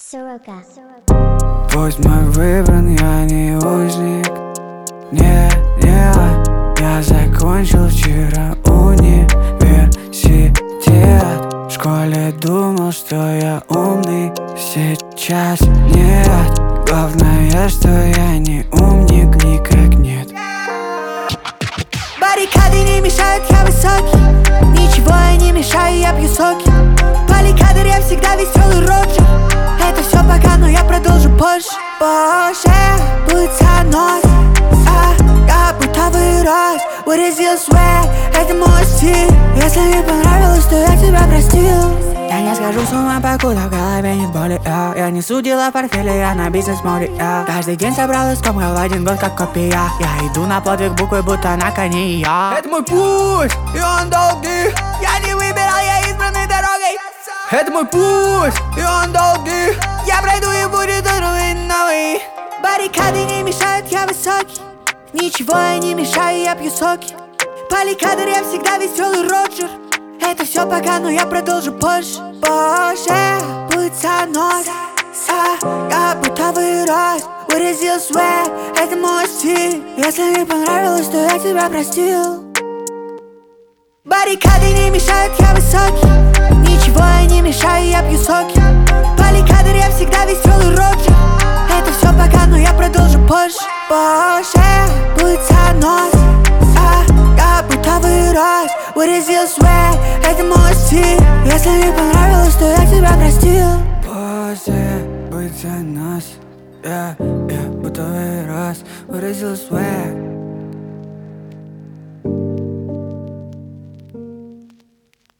Сорока. Пусть мой выбран, я не узник. Не, я закончил вчера университет. В школе думал, что я умный, сейчас нет. Главное, что я не умник, никак нет. Баррикады не мешают, я высокий. Ничего я не мешаю, я пью соки. Баррикады, я всегда веселый Роджер. Это все пока, но я продолжу позже. Будет занос, я будто вырос. What is your swag? Это мой стиль. Если не понравилось, то я тебя простил. Я не схожу с ума, покуда в голове нет боли. Я не судила портфеле, я на бизнес-моде. Каждый день собралась комка в один год, как копия. Я иду на подвиг буквы, будто на коне я. Это мой путь, и он долгий. Я не выбирал, я избранный дорогой. Это мой путь, и он долгий. Я пройду, и будет новый. Баррикады не мешают, я высокий. Ничего я не мешаю, я пью соки. Баррикады, я всегда веселый Роджер. Это все пока, но я продолжу позже. Будет занос, я будто вырос. What is your swag? Это мой стиль. Если не понравилось, то я тебя простил. Баррикады не мешают, я высокий. Ничего я не мешаю, я пью соки. Баррикады, я всегда веселый Роджер. Это все пока, но я продолжу позже. Будет занос, я будто вырос. What is your swag? Это мой стиль. Если не понравилось, то я тебя простил. Позже будет занос, я будто вырос. What is your swag?